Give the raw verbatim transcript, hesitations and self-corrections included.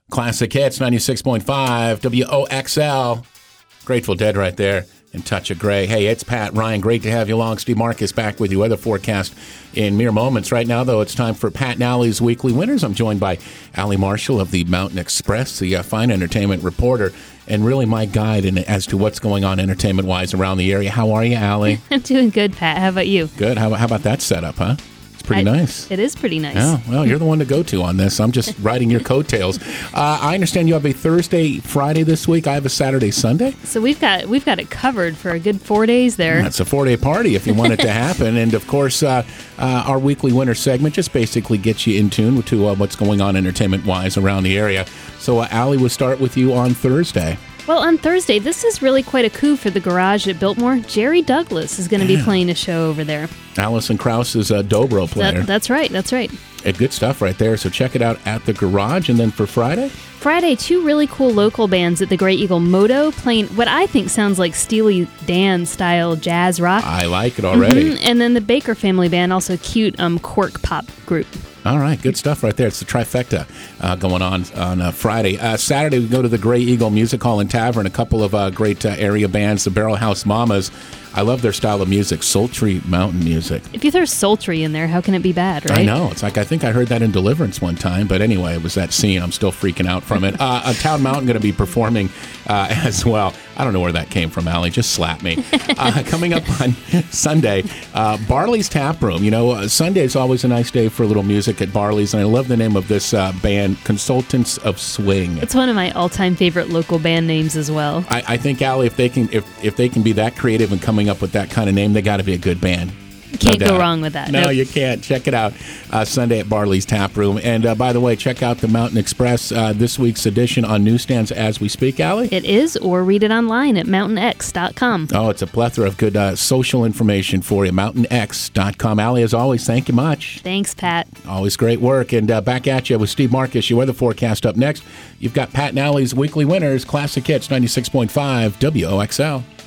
Classic Hits, ninety-six point five, W O X L. Grateful Dead right there. And Touch of Grey. Hey, it's Pat Ryan. Great to have you along. Steve Marcus back with you. Weather forecast in mere moments. Right now, though, it's time for Pat and Allie's Weekly Winners. I'm joined by Allie Marshall of the Mountain Express, the uh, fine entertainment reporter, and really my guide in, as to what's going on entertainment-wise around the area. How are you, Allie? I'm doing good, Pat. How about you? Good. How, how about that setup, huh? Pretty I, nice. It is pretty nice. Yeah, well, you're the one to go to on this. I'm just riding your coattails. Uh, I understand you have a Thursday, Friday this week. I have a Saturday, Sunday. So we've got we've got it covered for a good four days there. That's a four-day party if you want it to happen. And, of course, uh, uh, our weekly winner segment just basically gets you in tune to uh, what's going on entertainment-wise around the area. So, uh, Allie, we'll start with you on Thursday. Well, on Thursday, this is really quite a coup for the Garage at Biltmore. Jerry Douglas is going to be playing a show over there. Alison Krauss is a dobro player. That, that's right, that's right. Uh, good stuff right there. So check it out at the Garage. And then for Friday? Friday, two really cool local bands at the Great Eagle Moto playing what I think sounds like Steely Dan-style jazz rock. I like it already. Mm-hmm. And then the Baker Family Band, also cute um, cork pop group. All right, good stuff right there. It's the trifecta uh, going on on uh, Friday. Uh, Saturday, we go to the Grey Eagle Music Hall and Tavern. A couple of uh, great uh, area bands, the Barrel House Mamas. I love their style of music, sultry mountain music. If you throw sultry in there, how can it be bad, right? I know. It's like, I think I heard that in Deliverance one time. But anyway, it was that scene. I'm still freaking out from it. Uh, a Town Mountain going to be performing uh, as well. I don't know where that came from, Allie. Just slap me. Uh, coming up on Sunday, uh, Barley's Tap Room. You know, uh, Sunday is always a nice day for a little music at Barley's. And I love the name of this uh, band, Consultants of Swing. It's one of my all-time favorite local band names as well. I, I think, Allie, if they can if, if they can be that creative and coming up with that kind of name, they got to be a good band. Can't no go wrong with that. No, nope. you can't. Check it out uh, Sunday at Barley's Tap Room. And uh, by the way, check out the Mountain Express, uh, this week's edition on newsstands as we speak, Allie. It is, or read it online at mountain x dot com. Oh, it's a plethora of good uh, social information for you. mountain x dot com. Allie, as always, thank you much. Thanks, Pat. Always great work. And uh, back at you with Steve Marcus, your weather forecast up next. You've got Pat and Allie's Weekly Winners, Classic Hits, ninety-six point five W O X L.